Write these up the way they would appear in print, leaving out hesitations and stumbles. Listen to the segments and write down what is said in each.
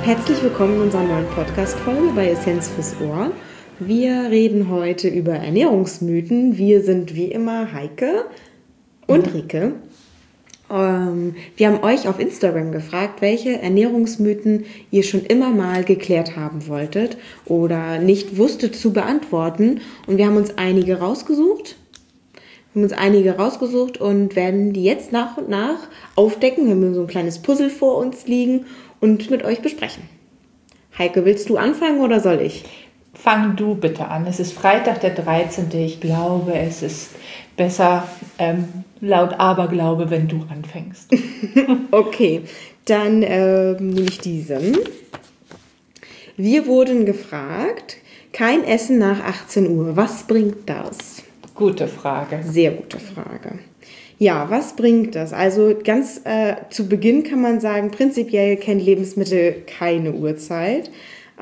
Herzlich willkommen in unserer neuen Podcast-Folge bei Essenz fürs Ohr. Wir reden heute über Ernährungsmythen. Wir sind wie immer Heike und Rike. Wir haben euch auf Instagram gefragt, welche Ernährungsmythen ihr schon immer mal geklärt haben wolltet oder nicht wusstet zu beantworten. Und wir haben uns einige rausgesucht. Und werden die jetzt nach und nach aufdecken. Wir haben so ein kleines Puzzle vor uns liegen und mit euch besprechen. Heike, willst du anfangen oder soll ich? Fang du bitte an. Es ist Freitag, der 13. Ich glaube, es ist besser laut Aberglaube, wenn du anfängst. Okay, dann nehme ich diesen. Wir wurden gefragt, kein Essen nach 18 Uhr. Was bringt das? Gute Frage. Sehr gute Frage. Ja, was bringt das? Also ganz zu Beginn kann man sagen, prinzipiell kennen Lebensmittel keine Uhrzeit.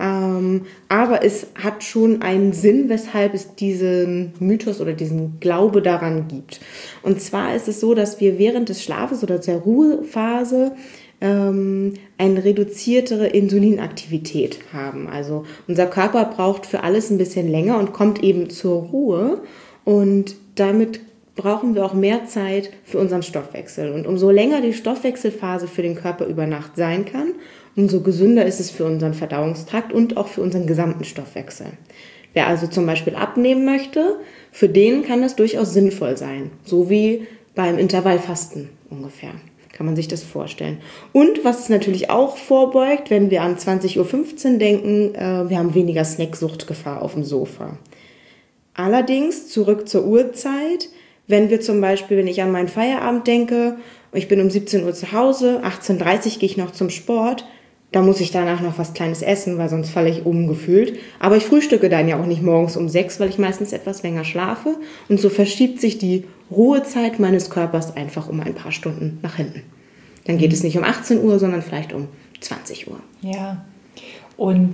Aber es hat schon einen Sinn, weshalb es diesen Mythos oder diesen Glaube daran gibt. Und zwar ist es so, dass wir während des Schlafes oder der Ruhephase eine reduziertere Insulinaktivität haben. Also unser Körper braucht für alles ein bisschen länger und kommt eben zur Ruhe. Und damit brauchen wir auch mehr Zeit für unseren Stoffwechsel. Und umso länger die Stoffwechselphase für den Körper über Nacht sein kann, umso gesünder ist es für unseren Verdauungstrakt und auch für unseren gesamten Stoffwechsel. Wer also zum Beispiel abnehmen möchte, für den kann das durchaus sinnvoll sein. So wie beim Intervallfasten ungefähr. Kann man sich das vorstellen. Und was es natürlich auch vorbeugt, wenn wir an 20.15 Uhr denken, wir haben weniger Snacksuchtgefahr auf dem Sofa. Allerdings zurück zur Uhrzeit. Wenn ich an meinen Feierabend denke, ich bin um 17 Uhr zu Hause, 18.30 Uhr gehe ich noch zum Sport, da muss ich danach noch was Kleines essen, weil sonst falle ich gefühlt. Aber ich frühstücke dann ja auch nicht morgens um 6, weil ich meistens etwas länger schlafe. Und so verschiebt sich die Ruhezeit meines Körpers einfach um ein paar Stunden nach hinten. Dann geht es nicht um 18 Uhr, sondern vielleicht um 20 Uhr. Ja, und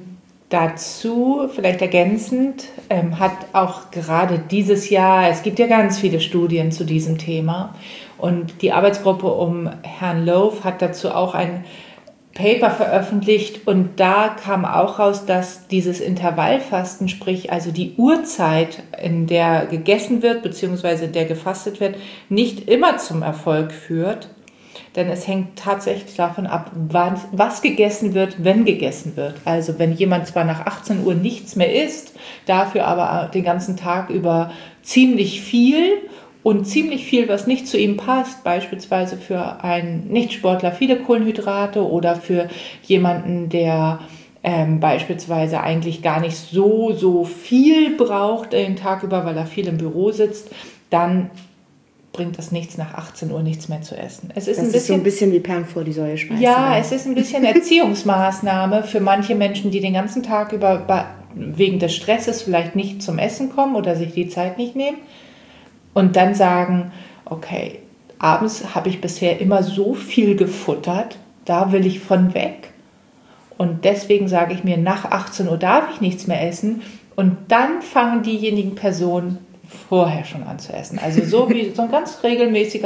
dazu, vielleicht ergänzend, hat auch gerade dieses Jahr, es gibt ja ganz viele Studien zu diesem Thema und die Arbeitsgruppe um Herrn Loaf hat dazu auch ein Paper veröffentlicht und da kam auch raus, dass dieses Intervallfasten, sprich also die Uhrzeit, in der gegessen wird bzw. in der gefastet wird, nicht immer zum Erfolg führt. Denn es hängt tatsächlich davon ab, was gegessen wird, wenn gegessen wird. Also wenn jemand zwar nach 18 Uhr nichts mehr isst, dafür aber den ganzen Tag über ziemlich viel, was nicht zu ihm passt, beispielsweise für einen Nichtsportler viele Kohlenhydrate oder für jemanden, der beispielsweise eigentlich gar nicht so viel braucht den Tag über, weil er viel im Büro sitzt, dann bringt das nichts, nach 18 Uhr nichts mehr zu essen. Das ist so ein bisschen wie Perlen vor die Säue schmeißen. Ja, es ist ein bisschen Erziehungsmaßnahme für manche Menschen, die den ganzen Tag über wegen des Stresses vielleicht nicht zum Essen kommen oder sich die Zeit nicht nehmen und dann sagen, okay, abends habe ich bisher immer so viel gefuttert, da will ich von weg. Und deswegen sage ich mir, nach 18 Uhr darf ich nichts mehr essen und dann fangen diejenigen Personen vorher schon an zu essen. Also so wie so ein ganz regelmäßiger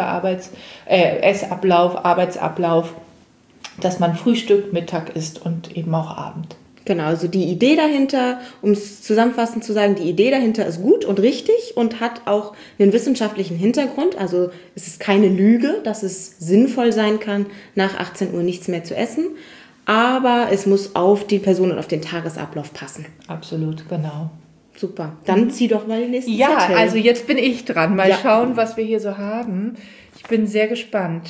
Arbeitsablauf, dass man Frühstück, Mittag isst und eben auch Abend. Genau, also die Idee dahinter, um es zusammenfassend zu sagen, die Idee dahinter ist gut und richtig und hat auch einen wissenschaftlichen Hintergrund. Also es ist keine Lüge, dass es sinnvoll sein kann, nach 18 Uhr nichts mehr zu essen. Aber es muss auf die Person und auf den Tagesablauf passen. Absolut, genau. Super, dann zieh doch mal den nächsten Zettel. Ja, also jetzt bin ich dran. Mal schauen, was wir hier so haben. Ich bin sehr gespannt.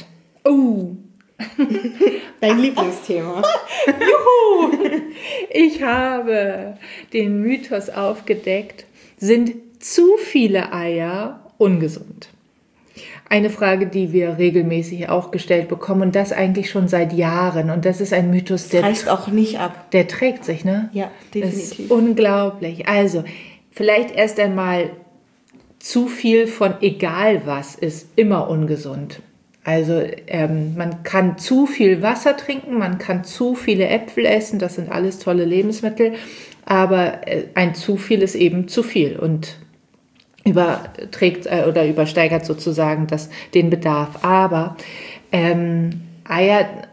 Dein Lieblingsthema. Juhu! Ich habe den Mythos aufgedeckt, sind zu viele Eier ungesund? Eine Frage, die wir regelmäßig auch gestellt bekommen und das eigentlich schon seit Jahren. Und das ist ein Mythos, der reißt auch nicht ab. Der trägt sich, ne? Ja, definitiv. Das ist unglaublich. Also, vielleicht erst einmal, zu viel von egal was ist immer ungesund. Also man kann zu viel Wasser trinken, man kann zu viele Äpfel essen, das sind alles tolle Lebensmittel, aber ein zu viel ist eben zu viel und überträgt oder übersteigert sozusagen den Bedarf. Aber Eier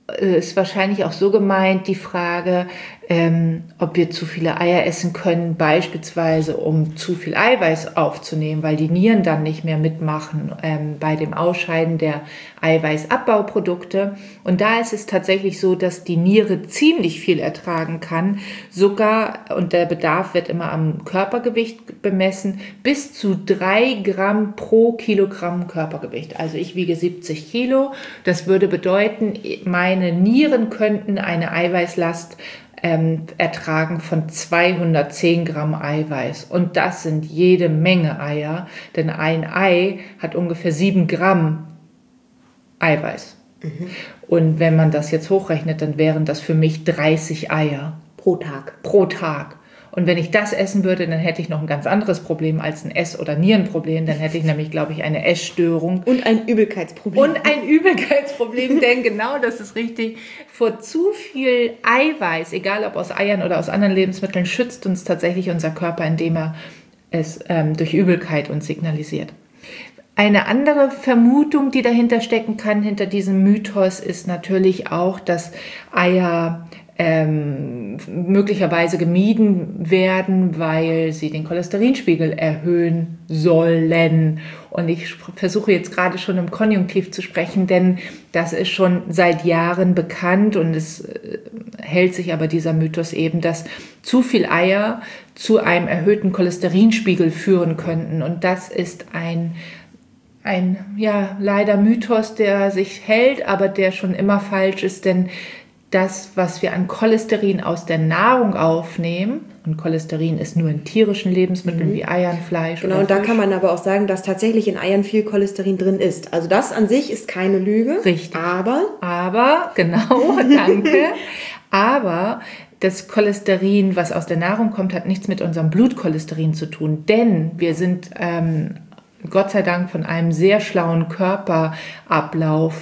ist wahrscheinlich auch so gemeint, die Frage, ob wir zu viele Eier essen können, beispielsweise um zu viel Eiweiß aufzunehmen, weil die Nieren dann nicht mehr mitmachen bei dem Ausscheiden der Eiweißabbauprodukte. Und da ist es tatsächlich so, dass die Niere ziemlich viel ertragen kann, sogar, und der Bedarf wird immer am Körpergewicht bemessen, bis zu 3 Gramm pro Kilogramm Körpergewicht. Also ich wiege 70 Kilo. Das würde bedeuten, meine Nieren könnten eine Eiweißlast ertragen von 210 Gramm Eiweiß. Und das sind jede Menge Eier, denn ein Ei hat ungefähr 7 Gramm Eiweiß. Mhm. Und wenn man das jetzt hochrechnet, dann wären das für mich 30 Eier. Pro Tag. Pro Tag. Und wenn ich das essen würde, dann hätte ich noch ein ganz anderes Problem als ein Ess- oder Nierenproblem. Dann hätte ich nämlich, glaube ich, eine Essstörung. Und ein Übelkeitsproblem. Denn genau das ist richtig. Vor zu viel Eiweiß, egal ob aus Eiern oder aus anderen Lebensmitteln, schützt uns tatsächlich unser Körper, indem er es durch Übelkeit uns signalisiert. Eine andere Vermutung, die dahinter stecken kann, hinter diesem Mythos, ist natürlich auch, dass Eier möglicherweise gemieden werden, weil sie den Cholesterinspiegel erhöhen sollen. Und ich versuche jetzt gerade schon im Konjunktiv zu sprechen, denn das ist schon seit Jahren bekannt und es hält sich aber dieser Mythos eben, dass zu viel Eier zu einem erhöhten Cholesterinspiegel führen könnten. Und das ist ein leider Mythos, der sich hält, aber der schon immer falsch ist, denn das, was wir an Cholesterin aus der Nahrung aufnehmen, und Cholesterin ist nur in tierischen Lebensmitteln wie Eiern, Fleisch oder Fisch. Und da kann man aber auch sagen, dass tatsächlich in Eiern viel Cholesterin drin ist. Also das an sich ist keine Lüge. Richtig. Aber, genau, danke. Aber das Cholesterin, was aus der Nahrung kommt, hat nichts mit unserem Blutcholesterin zu tun. Denn wir sind Gott sei Dank von einem sehr schlauen Körperablauf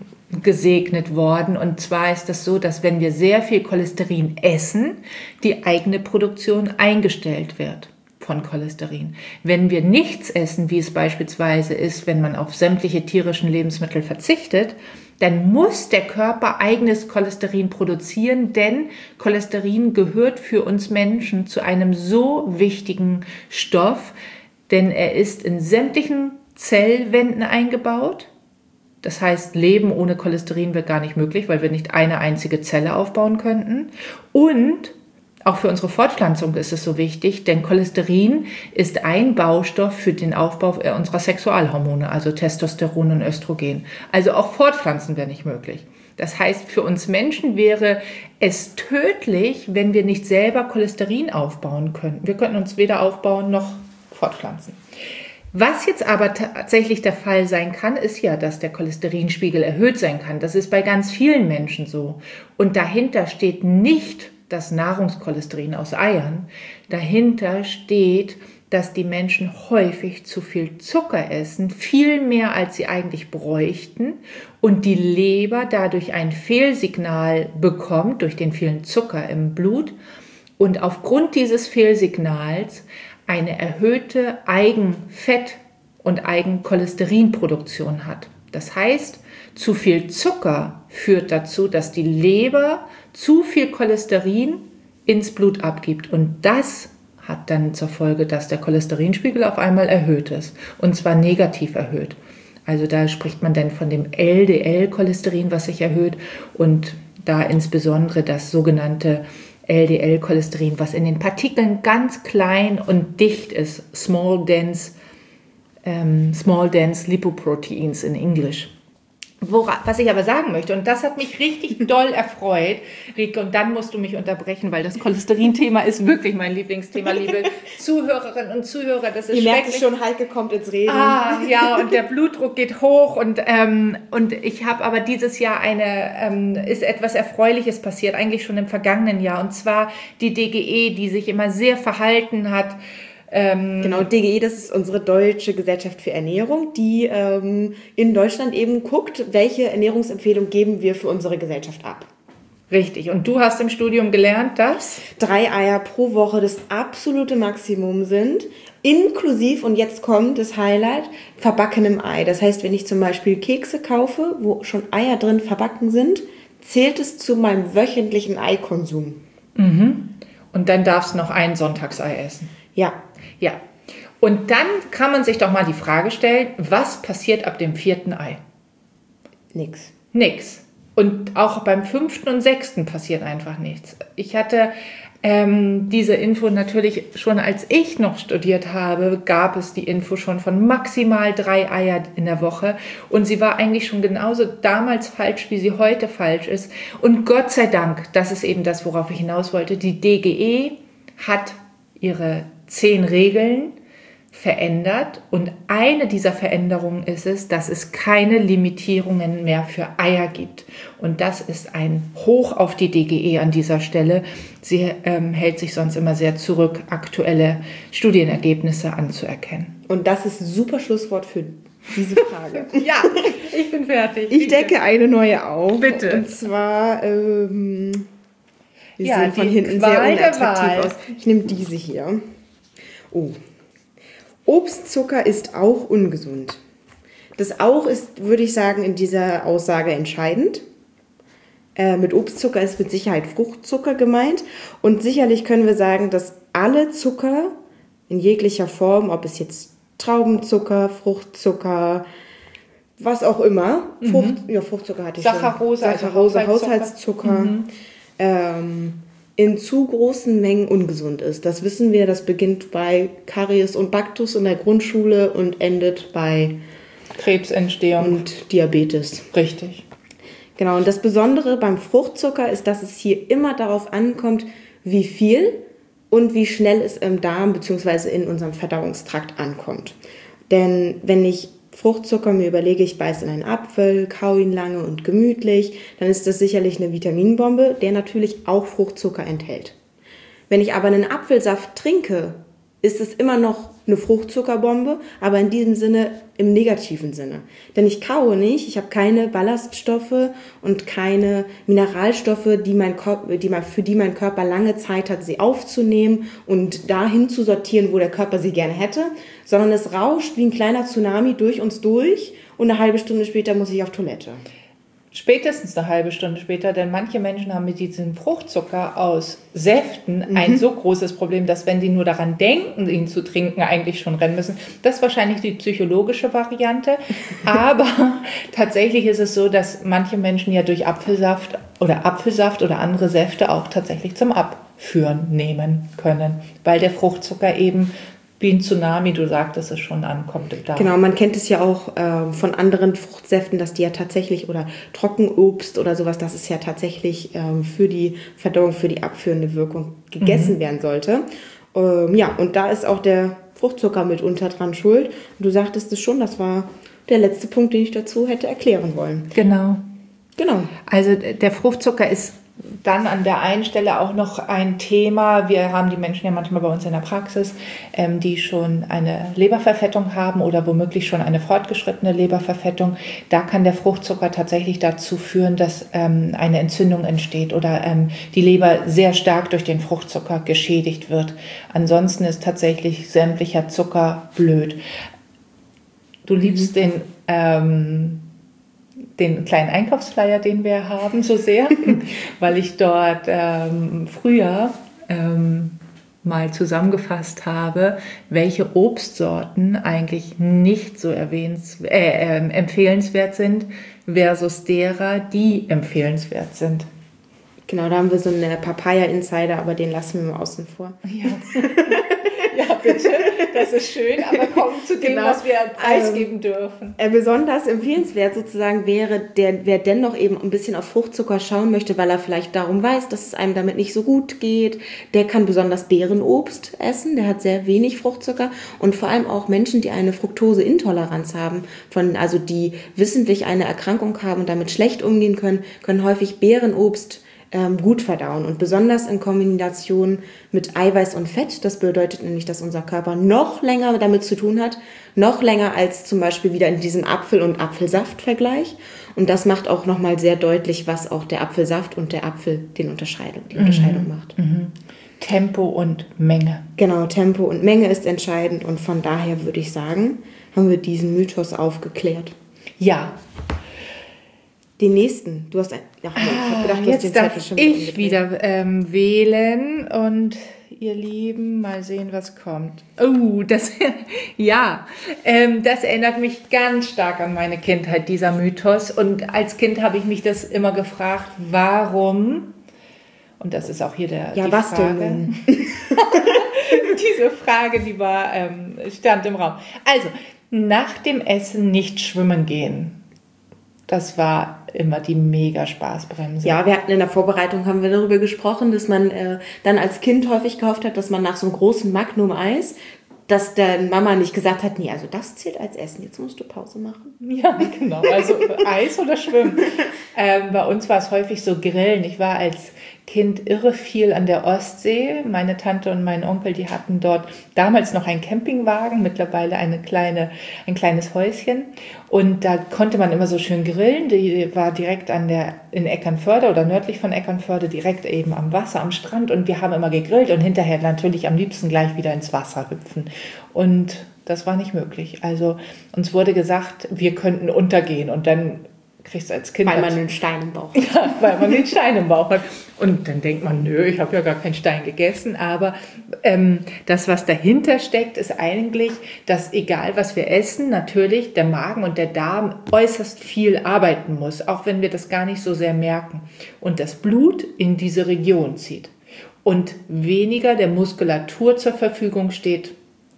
gesegnet worden. Und zwar ist das so, dass wenn wir sehr viel Cholesterin essen, die eigene Produktion eingestellt wird von Cholesterin. Wenn wir nichts essen, wie es beispielsweise ist, wenn man auf sämtliche tierischen Lebensmittel verzichtet, dann muss der Körper eigenes Cholesterin produzieren, denn Cholesterin gehört für uns Menschen zu einem so wichtigen Stoff, denn er ist in sämtlichen Zellwänden eingebaut. Das heißt, Leben ohne Cholesterin wäre gar nicht möglich, weil wir nicht eine einzige Zelle aufbauen könnten. Und auch für unsere Fortpflanzung ist es so wichtig, denn Cholesterin ist ein Baustoff für den Aufbau unserer Sexualhormone, also Testosteron und Östrogen. Also auch Fortpflanzen wäre nicht möglich. Das heißt, für uns Menschen wäre es tödlich, wenn wir nicht selber Cholesterin aufbauen könnten. Wir könnten uns weder aufbauen noch fortpflanzen. Was jetzt aber tatsächlich der Fall sein kann, ist ja, dass der Cholesterinspiegel erhöht sein kann. Das ist bei ganz vielen Menschen so. Und dahinter steht nicht das Nahrungscholesterin aus Eiern. Dahinter steht, dass die Menschen häufig zu viel Zucker essen, viel mehr als sie eigentlich bräuchten und die Leber dadurch ein Fehlsignal bekommt durch den vielen Zucker im Blut und aufgrund dieses Fehlsignals eine erhöhte Eigenfett- und Eigencholesterinproduktion hat. Das heißt, zu viel Zucker führt dazu, dass die Leber zu viel Cholesterin ins Blut abgibt. Und das hat dann zur Folge, dass der Cholesterinspiegel auf einmal erhöht ist. Und zwar negativ erhöht. Also da spricht man dann von dem LDL-Cholesterin, was sich erhöht. Und da insbesondere das sogenannte LDL-Cholesterin, was in den Partikeln ganz klein und dicht ist. Small dense Lipoproteins in Englisch. Was ich aber sagen möchte, und das hat mich richtig doll erfreut, Rieke, und dann musst du mich unterbrechen, weil das Cholesterin-Thema ist wirklich mein Lieblingsthema, liebe Zuhörerinnen und Zuhörer. Das ist Ihr merkt es schon, Heike kommt ins Reden. Ja, und der Blutdruck geht hoch und ich habe aber dieses Jahr ist etwas Erfreuliches passiert, eigentlich schon im vergangenen Jahr, und zwar die DGE, die sich immer sehr verhalten hat. Genau, DGE, das ist unsere Deutsche Gesellschaft für Ernährung, die in Deutschland eben guckt, welche Ernährungsempfehlung geben wir für unsere Gesellschaft ab. Richtig, und du hast im Studium gelernt, dass 3 Eier pro Woche das absolute Maximum sind, inklusive, und jetzt kommt das Highlight, verbackenem Ei. Das heißt, wenn ich zum Beispiel Kekse kaufe, wo schon Eier drin verbacken sind, zählt es zu meinem wöchentlichen Eikonsum. Und dann darfst du noch ein Sonntagsei essen. Ja. Ja. Und dann kann man sich doch mal die Frage stellen, was passiert ab dem 4. Ei? Nix. Und auch beim 5. und 6. passiert einfach nichts. Ich hatte diese Info natürlich schon, als ich noch studiert habe, gab es die Info schon von maximal 3 Eier in der Woche. Und sie war eigentlich schon genauso damals falsch, wie sie heute falsch ist. Und Gott sei Dank, das ist eben das, worauf ich hinaus wollte, die DGE hat ihre 10 Regeln verändert. Und eine dieser Veränderungen ist es, dass es keine Limitierungen mehr für Eier gibt. Und das ist ein Hoch auf die DGE an dieser Stelle. Sie hält sich sonst immer sehr zurück, aktuelle Studienergebnisse anzuerkennen. Und das ist ein super Schlusswort für diese Frage. Ja, ich bin fertig. Ich decke eine neue auf. Bitte. Und zwar, die sehen von hinten sehr unattraktiv aus. Ich nehme diese hier. Oh. Obstzucker ist auch ungesund. Das auch ist, würde ich sagen, in dieser Aussage entscheidend. Mit Obstzucker ist mit Sicherheit Fruchtzucker gemeint. Und sicherlich können wir sagen, dass alle Zucker in jeglicher Form, ob es jetzt Traubenzucker, Fruchtzucker, was auch immer, Fruchtzucker hatte ich Saccharose, schon. Saccharose, Haushaltszucker, in zu großen Mengen ungesund ist. Das wissen wir, das beginnt bei Karies und Baktus in der Grundschule und endet bei Krebsentstehung und Diabetes. Richtig. Genau, und das Besondere beim Fruchtzucker ist, dass es hier immer darauf ankommt, wie viel und wie schnell es im Darm bzw. in unserem Verdauungstrakt ankommt. Denn wenn ich Fruchtzucker mir überlege, ich beiße in einen Apfel, kau ihn lange und gemütlich, dann ist das sicherlich eine Vitaminbombe, der natürlich auch Fruchtzucker enthält. Wenn ich aber einen Apfelsaft trinke, ist es immer noch eine Fruchtzuckerbombe, aber in diesem Sinne, im negativen Sinne. Denn ich kaue nicht, ich habe keine Ballaststoffe und keine Mineralstoffe, für die mein Körper lange Zeit hat, sie aufzunehmen und dahin zu sortieren, wo der Körper sie gerne hätte, sondern es rauscht wie ein kleiner Tsunami durch uns durch und eine halbe Stunde später muss ich auf Toilette. Spätestens eine halbe Stunde später, denn manche Menschen haben mit diesem Fruchtzucker aus Säften ein so großes Problem, dass wenn die nur daran denken, ihn zu trinken, eigentlich schon rennen müssen. Das ist wahrscheinlich die psychologische Variante, aber tatsächlich ist es so, dass manche Menschen ja durch Apfelsaft oder andere Säfte auch tatsächlich zum Abführen nehmen können, weil der Fruchtzucker eben wie ein Tsunami, du sagtest es schon, ankommt. Da. Genau, man kennt es ja auch von anderen Fruchtsäften, dass die ja tatsächlich, oder Trockenobst oder sowas, dass es ja tatsächlich für die Verdauung, für die abführende Wirkung gegessen werden sollte. Und da ist auch der Fruchtzucker mitunter dran schuld. Und du sagtest es schon, das war der letzte Punkt, den ich dazu hätte erklären wollen. Genau. Also der Fruchtzucker ist dann an der einen Stelle auch noch ein Thema. Wir haben die Menschen ja manchmal bei uns in der Praxis, die schon eine Leberverfettung haben oder womöglich schon eine fortgeschrittene Leberverfettung. Da kann der Fruchtzucker tatsächlich dazu führen, dass eine Entzündung entsteht oder die Leber sehr stark durch den Fruchtzucker geschädigt wird. Ansonsten ist tatsächlich sämtlicher Zucker blöd. Du liebst den kleinen Einkaufsflyer, den wir haben, so sehr, weil ich dort früher mal zusammengefasst habe, welche Obstsorten eigentlich nicht so empfehlenswert sind versus derer, die empfehlenswert sind. Genau, da haben wir so eine Papaya-Insider, aber den lassen wir mal außen vor. Ja. Ja, bitte, das ist schön, aber kommen zu dem, was wir preisgeben dürfen. Besonders empfehlenswert sozusagen wäre, wer dennoch eben ein bisschen auf Fruchtzucker schauen möchte, weil er vielleicht darum weiß, dass es einem damit nicht so gut geht, der kann besonders Beerenobst essen, der hat sehr wenig Fruchtzucker und vor allem auch Menschen, die eine Fructoseintoleranz haben, also die wissentlich eine Erkrankung haben und damit schlecht umgehen können häufig Beerenobst gut verdauen und besonders in Kombination mit Eiweiß und Fett. Das bedeutet nämlich, dass unser Körper noch länger damit zu tun hat, noch länger als zum Beispiel wieder in diesem Apfel- und Apfelsaft-Vergleich. Und das macht auch nochmal sehr deutlich, was auch der Apfelsaft und der Apfel die Unterscheidung macht. Tempo und Menge. Genau, Tempo und Menge ist entscheidend und von daher würde ich sagen, haben wir diesen Mythos aufgeklärt. Ja. Den nächsten. Du hast ich habe gedacht, du hast den Jetzt darf Zettel schon ich wieder wieder wählen und ihr Lieben, mal sehen, was kommt. Oh, das erinnert mich ganz stark an meine Kindheit, dieser Mythos. Und als Kind habe ich mich das immer gefragt, warum? Und das ist auch hier die was Frage. denn? Diese Frage, stand im Raum. Also, nach dem Essen nicht schwimmen gehen. Das war immer die mega Spaßbremse. Ja, wir hatten in der Vorbereitung, haben wir darüber gesprochen, dass man dann als Kind häufig gehofft hat, dass man nach so einem großen Magnum-Eis, dass dann Mama nicht gesagt hat, nee, also das zählt als Essen, jetzt musst du Pause machen. Ja, genau, also Eis oder Schwimmen. Bei uns war es häufig so Grillen. Ich war als Kind irre viel an der Ostsee. Meine Tante und mein Onkel, die hatten dort damals noch einen Campingwagen, mittlerweile ein kleines Häuschen. Und da konnte man immer so schön grillen. Die war direkt in Eckernförde oder nördlich von Eckernförde, direkt eben am Wasser, am Strand. Und wir haben immer gegrillt und hinterher natürlich am liebsten gleich wieder ins Wasser hüpfen. Und das war nicht möglich. Also uns wurde gesagt, wir könnten untergehen und dann kriegst du als Kind... Weil man einen Stein im Bauch hat. Ja, weil man den Stein im Bauch hat. Und dann denkt man, nö, ich habe ja gar keinen Stein gegessen. Aber das, was dahinter steckt, ist eigentlich, dass egal, was wir essen, natürlich der Magen und der Darm äußerst viel arbeiten muss, auch wenn wir das gar nicht so sehr merken. Und das Blut in diese Region zieht. Und weniger der Muskulatur zur Verfügung steht.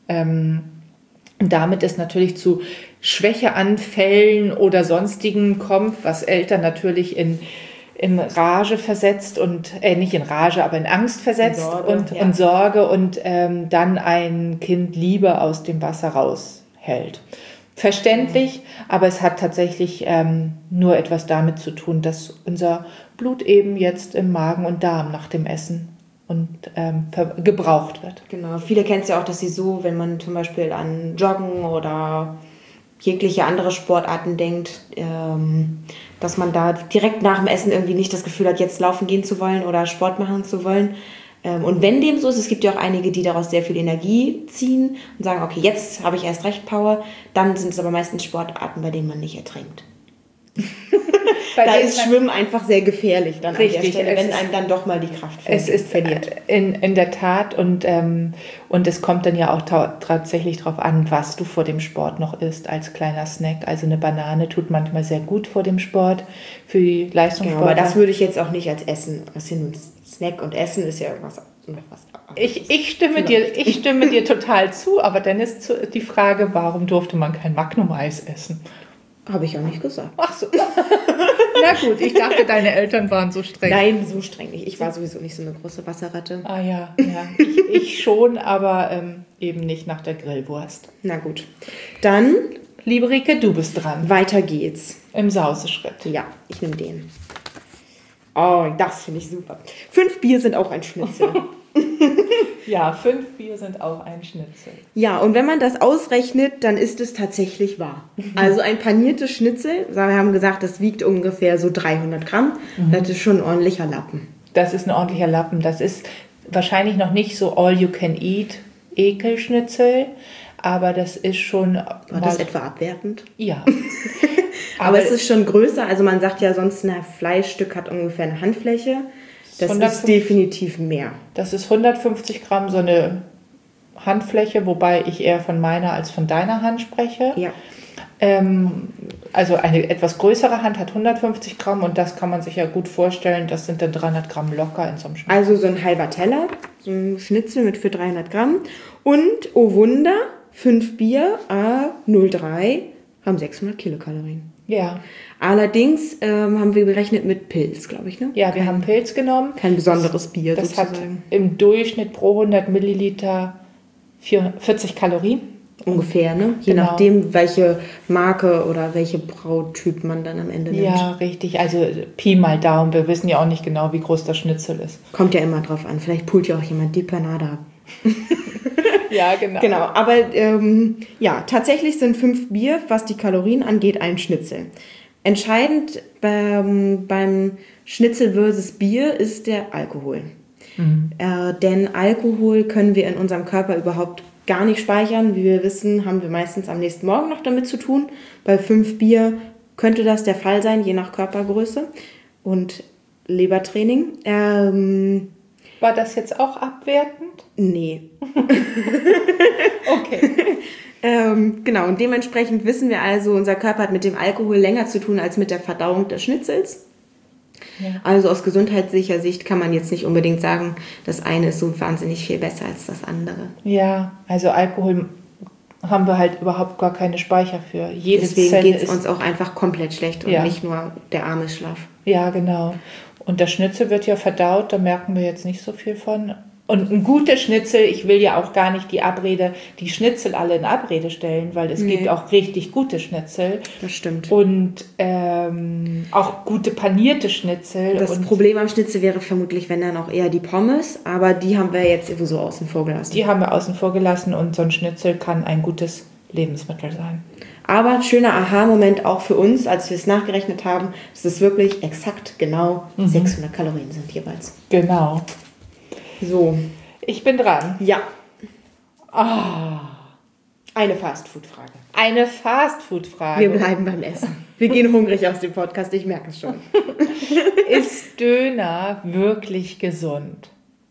Damit es natürlich zu Schwächeanfällen oder sonstigen kommt, was Eltern natürlich in Rage versetzt und nicht in Rage, aber in Angst versetzt und Sorge und dann ein Kind lieber aus dem Wasser raushält. Verständlich, aber es hat tatsächlich nur etwas damit zu tun, dass unser Blut eben jetzt im Magen und Darm nach dem Essen gebraucht wird. Genau, viele kennen es ja auch, dass sie so, wenn man zum Beispiel an Joggen oder jegliche andere Sportarten denkt, dass man da direkt nach dem Essen irgendwie nicht das Gefühl hat, jetzt laufen gehen zu wollen oder Sport machen zu wollen. Und wenn dem so ist, es gibt ja auch einige, die daraus sehr viel Energie ziehen und sagen, okay, jetzt habe ich erst recht Power, dann sind es aber meistens Sportarten, bei denen man nicht ertrinkt. Da ist Schwimmen einfach sehr gefährlich dann richtig, an der Stelle, wenn einem dann doch mal die Kraft verliert. In der Tat und es kommt dann ja auch tatsächlich darauf an, was du vor dem Sport noch isst als kleiner Snack. Also eine Banane tut manchmal sehr gut vor dem Sport für die Leistungssportler. Genau, aber das würde ich jetzt auch nicht als Essen, was hier nun Snack und Essen ist ja was Ich stimme dir total zu, aber dann ist die Frage, warum durfte man kein Magnum-Eis essen? Habe ich auch nicht gesagt. Ach so. Na gut, ich dachte, deine Eltern waren so streng. Nein, so streng nicht. Ich war sowieso nicht so eine große Wasserratte. Ah ja. Ich schon, aber eben nicht nach der Grillwurst. Na gut. Dann, liebe Rike, du bist dran. Weiter geht's. Im Sauseschritt. Ja, ich nehme den. Oh, das finde ich super. 5 Bier sind auch ein Schnitzel. Ja, 5 Bier sind auch ein Schnitzel. Ja, und wenn man das ausrechnet, dann ist es tatsächlich wahr. Also ein paniertes Schnitzel, wir haben gesagt, das wiegt ungefähr so 300 Gramm. Das ist schon ein ordentlicher Lappen. Das ist ein ordentlicher Lappen. Das ist wahrscheinlich noch nicht so all-you-can-eat Ekelschnitzel, aber das ist schon... War das etwa abwertend? Ja. aber es ist schon größer. Also man sagt ja sonst, ein Fleischstück hat ungefähr eine Handfläche. Das ist definitiv mehr. Das ist 150 Gramm so eine Handfläche, wobei ich eher von meiner als von deiner Hand spreche. Ja. Also eine etwas größere Hand hat 150 Gramm und das kann man sich ja gut vorstellen, das sind dann 300 Gramm locker in so einem Schnitzel. Also so ein halber Teller, so ein Schnitzel für 300 Gramm. Und, oh Wunder, 5 Bier, 0,3, haben 600 Kilokalorien. Ja. Allerdings haben wir berechnet mit Pilz, glaube ich, ne? Ja, wir haben Pilz genommen. Kein besonderes Bier das sozusagen. Das hat im Durchschnitt pro 100 Milliliter 40 Kalorien. Ungefähr, ne? Je nachdem, welche Marke oder welche Brautyp man dann am Ende nimmt. Ja, richtig. Also Pi mal Daumen. Wir wissen ja auch nicht genau, wie groß das Schnitzel ist. Kommt ja immer drauf an. Vielleicht pult ja auch jemand die Panade ab. Ja, genau. Genau, aber tatsächlich sind 5 Bier, was die Kalorien angeht, ein Schnitzel. Entscheidend beim Schnitzel versus Bier ist der Alkohol. Denn Alkohol können wir in unserem Körper überhaupt gar nicht speichern. Wie wir wissen, haben wir meistens am nächsten Morgen noch damit zu tun. Bei 5 Bier könnte das der Fall sein, je nach Körpergröße und Lebertraining. War das jetzt auch abwertend? Nee. Okay. Genau, und dementsprechend wissen wir also, unser Körper hat mit dem Alkohol länger zu tun als mit der Verdauung des Schnitzels. Ja. Also aus gesundheitlicher Sicht kann man jetzt nicht unbedingt sagen, das eine ist so wahnsinnig viel besser als das andere. Ja, also Alkohol haben wir halt überhaupt gar keine Speicher für. Deswegen geht es uns auch einfach komplett schlecht und nicht nur der arme Schlaf. Ja, genau. Und der Schnitzel wird ja verdaut, da merken wir jetzt nicht so viel von. Und ein guter Schnitzel, ich will ja auch gar nicht die Schnitzel alle in Abrede stellen, weil es gibt auch richtig gute Schnitzel. Das stimmt. Und auch gute panierte Schnitzel. Das Problem am Schnitzel wäre vermutlich, wenn dann auch eher die Pommes, aber die haben wir jetzt so außen vor gelassen. Die haben wir außen vor gelassen und so ein Schnitzel kann ein gutes Lebensmittel sein. Aber schöner Aha-Moment auch für uns, als wir es nachgerechnet haben, dass es wirklich exakt genau 600 Kalorien sind jeweils. Genau. So. Ich bin dran. Ja. Eine Fastfood-Frage. Eine Fastfood-Frage. Wir bleiben beim Essen. Wir gehen hungrig aus dem Podcast, ich merke es schon. Ist Döner wirklich gesund?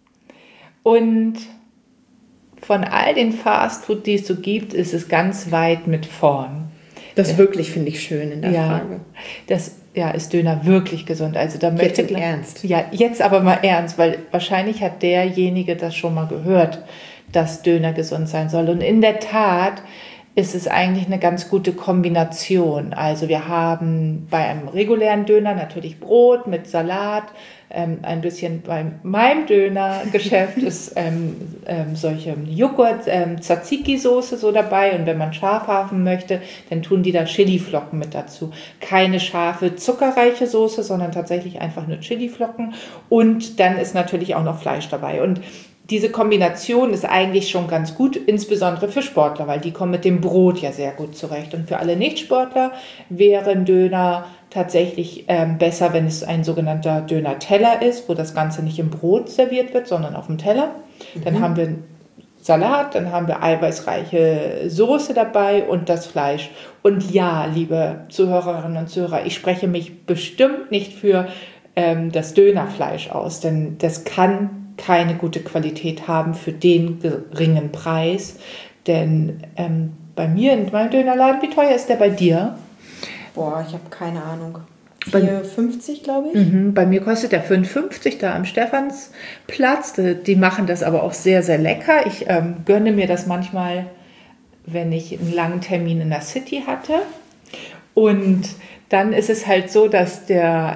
Und von all den Fastfood, die es so gibt, ist es ganz weit mit vorn. Das wirklich finde ich schön in der Frage. Ist Döner wirklich gesund? Also da möchte jetzt im Ernst. Ja, jetzt aber mal ernst, weil wahrscheinlich hat derjenige das schon mal gehört, dass Döner gesund sein soll. Und in der Tat ist es eigentlich eine ganz gute Kombination. Also wir haben bei einem regulären Döner natürlich Brot mit Salat, ein bisschen bei meinem Dönergeschäft ist solche Joghurt, Tzatziki-Soße so dabei und wenn man scharf haben möchte, dann tun die da Chiliflocken mit dazu. Keine scharfe, zuckerreiche Soße, sondern tatsächlich einfach nur Chiliflocken und dann ist natürlich auch noch Fleisch dabei und diese Kombination ist eigentlich schon ganz gut, insbesondere für Sportler, weil die kommen mit dem Brot ja sehr gut zurecht. Und für alle Nicht-Sportler wäre ein Döner tatsächlich besser, wenn es ein sogenannter Döner-Teller ist, wo das Ganze nicht im Brot serviert wird, sondern auf dem Teller. Dann haben wir Salat, dann haben wir eiweißreiche Soße dabei und das Fleisch. Und ja, liebe Zuhörerinnen und Zuhörer, ich spreche mich bestimmt nicht für das Dönerfleisch aus, denn das kann keine gute Qualität haben für den geringen Preis. Denn bei mir in meinem Dönerladen, wie teuer ist der bei dir? Boah, ich habe keine Ahnung. 4,50 glaube ich. Bei mir kostet der 5,50 da am Stephansplatz. Die machen das aber auch sehr, sehr lecker. Ich gönne mir das manchmal, wenn ich einen langen Termin in der City hatte. Und dann ist es halt so, dass der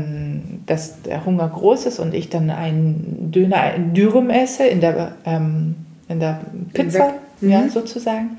Hunger groß ist und ich dann einen Döner in Dürüm esse, in der Pizza, sozusagen.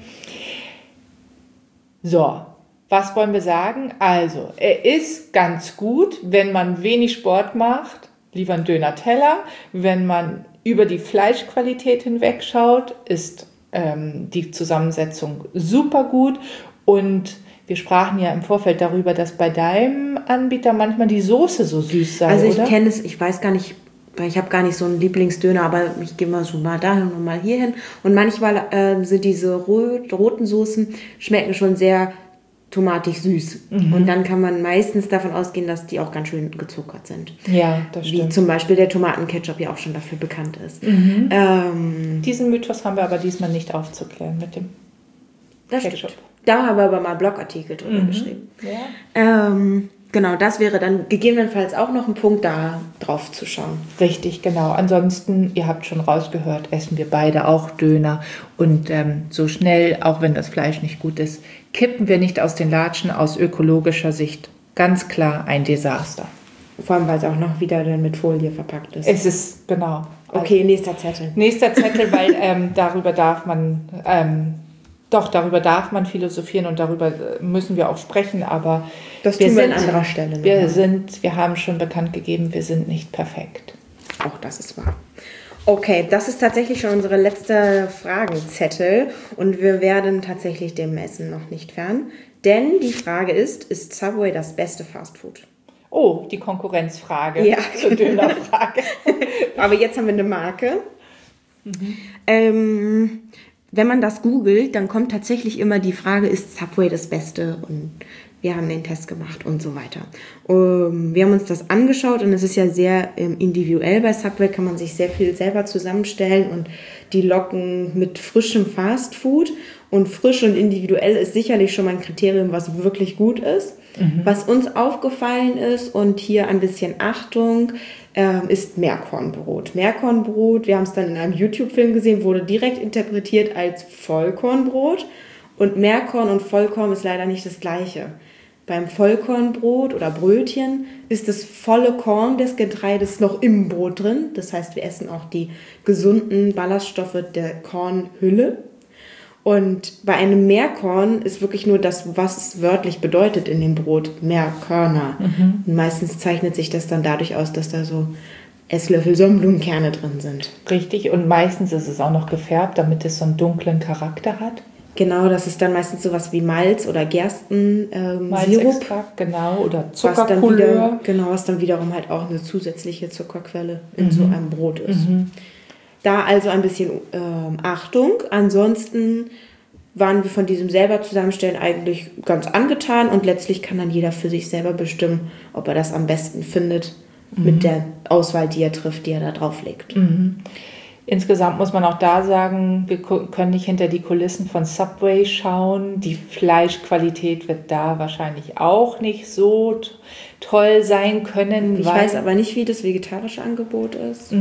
So, was wollen wir sagen? Also, er ist ganz gut, wenn man wenig Sport macht, lieber ein Döner-Teller. Wenn man über die Fleischqualität hinwegschaut, ist die Zusammensetzung super gut und wir sprachen ja im Vorfeld darüber, dass bei deinem Anbieter manchmal die Soße so süß sei, also ich oder? kenne es, ich weiß gar nicht, ich habe gar nicht so einen Lieblingsdöner, aber ich gehe mal so mal dahin und mal hierhin. Und manchmal sind diese roten Soßen, schmecken schon sehr tomatig süß. Und dann kann man meistens davon ausgehen, dass die auch ganz schön gezuckert sind. Ja, das stimmt. Wie zum Beispiel der Tomatenketchup ja auch schon dafür bekannt ist. Diesen Mythos haben wir aber diesmal nicht aufzuklären mit dem Ketchup. Stimmt. Da haben wir aber mal Blogartikel drüber geschrieben. Ja. Genau, das wäre dann gegebenenfalls auch noch ein Punkt, da drauf zu schauen. Richtig, genau. Ansonsten, ihr habt schon rausgehört, essen wir beide auch Döner. Und so schnell, auch wenn das Fleisch nicht gut ist, kippen wir nicht aus den Latschen aus ökologischer Sicht. Ganz klar ein Desaster. Vor allem, weil es auch noch wieder dann mit Folie verpackt ist. Es ist, genau. Okay, nächster Zettel. Nächster Zettel, weil darüber darf man philosophieren und darüber müssen wir auch sprechen, aber das tun wir an anderer Stelle. Wir haben schon bekannt gegeben, wir sind nicht perfekt. Auch das ist wahr. Okay, das ist tatsächlich schon unsere letzte Fragenzettel und wir werden tatsächlich dem Essen noch nicht fern, denn die Frage ist Subway das beste Fastfood? Oh, die Konkurrenzfrage zur Dönerfrage. Aber jetzt haben wir eine Marke. Wenn man das googelt, dann kommt tatsächlich immer die Frage, ist Subway das Beste? Und wir haben den Test gemacht und so weiter. Wir haben uns das angeschaut und es ist ja sehr individuell. Bei Subway kann man sich sehr viel selber zusammenstellen und die locken mit frischem Fastfood. Und frisch und individuell ist sicherlich schon mal ein Kriterium, was wirklich gut ist. Was uns aufgefallen ist, und hier ein bisschen Achtung, ist Meerkornbrot. Meerkornbrot, wir haben es dann in einem YouTube-Film gesehen, wurde direkt interpretiert als Vollkornbrot. Und Meerkorn und Vollkorn ist leider nicht das Gleiche. Beim Vollkornbrot oder Brötchen ist das volle Korn des Getreides noch im Brot drin. Das heißt, wir essen auch die gesunden Ballaststoffe der Kornhülle. Und bei einem Meerkorn ist wirklich nur das, was es wörtlich bedeutet in dem Brot, Meerkörner. Und meistens zeichnet sich das dann dadurch aus, dass da so Esslöffel Sonnenblumenkerne drin sind. Richtig, und meistens ist es auch noch gefärbt, damit es so einen dunklen Charakter hat. Genau, das ist dann meistens sowas wie Malz oder Gersten-Sirup. Malzextrakt, genau, oder Zuckercouleur. Was dann wiederum halt auch eine zusätzliche Zuckerquelle in so einem Brot ist. Da also ein bisschen Achtung. Ansonsten waren wir von diesem selber Zusammenstellen eigentlich ganz angetan und letztlich kann dann jeder für sich selber bestimmen, ob er das am besten findet mit der Auswahl, die er trifft, die er da drauflegt. Insgesamt muss man auch da sagen, wir können nicht hinter die Kulissen von Subway schauen. Die Fleischqualität wird da wahrscheinlich auch nicht so toll sein können. Ich weiß aber nicht, wie das vegetarische Angebot ist.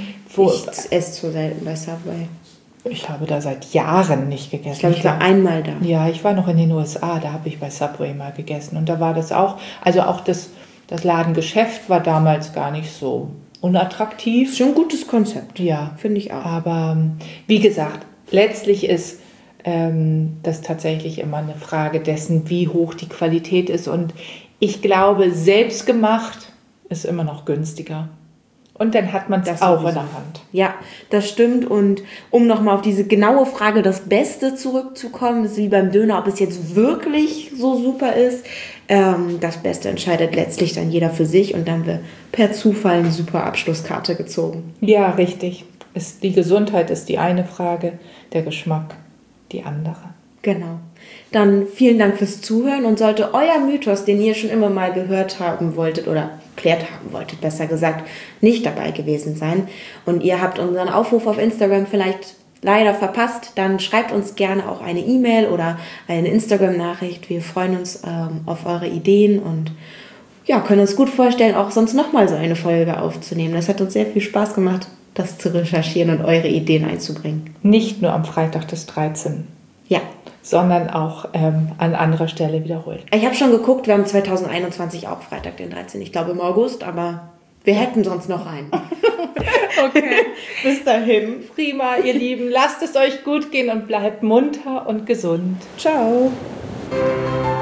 Ich esse zu selten bei Subway. Ich habe da seit Jahren nicht gegessen. Ich glaube, ich war einmal da. Ja, ich war noch in den USA, da habe ich bei Subway mal gegessen. Und da war das auch, also auch das Ladengeschäft war damals gar nicht so unattraktiv. Schon ein gutes Konzept. Ja. Finde ich auch. Aber wie gesagt, letztlich ist das tatsächlich immer eine Frage dessen, wie hoch die Qualität ist. Und ich glaube, selbstgemacht ist immer noch günstiger. Und dann hat man es auch in der Hand. Ja, das stimmt. Und um nochmal auf diese genaue Frage, das Beste zurückzukommen, ist wie beim Döner, ob es jetzt wirklich so super ist. Das Beste entscheidet letztlich dann jeder für sich. Und dann wird per Zufall eine super Abschlusskarte gezogen. Ja, richtig. Die Gesundheit ist die eine Frage, der Geschmack die andere. Genau. Dann vielen Dank fürs Zuhören und sollte euer Mythos, den ihr schon immer mal gehört haben wolltet oder erklärt haben wolltet, besser gesagt, nicht dabei gewesen sein und ihr habt unseren Aufruf auf Instagram vielleicht leider verpasst, dann schreibt uns gerne auch eine E-Mail oder eine Instagram-Nachricht. Wir freuen uns auf eure Ideen und ja, können uns gut vorstellen, auch sonst nochmal so eine Folge aufzunehmen. Das hat uns sehr viel Spaß gemacht, das zu recherchieren und eure Ideen einzubringen. Nicht nur am Freitag des 13. Ja. Sondern auch an anderer Stelle wiederholt. Ich habe schon geguckt, wir haben 2021 auch Freitag den 13. Ich glaube im August, aber wir hätten sonst noch einen. Okay, bis dahin. Prima, ihr Lieben. Lasst es euch gut gehen und bleibt munter und gesund. Ciao.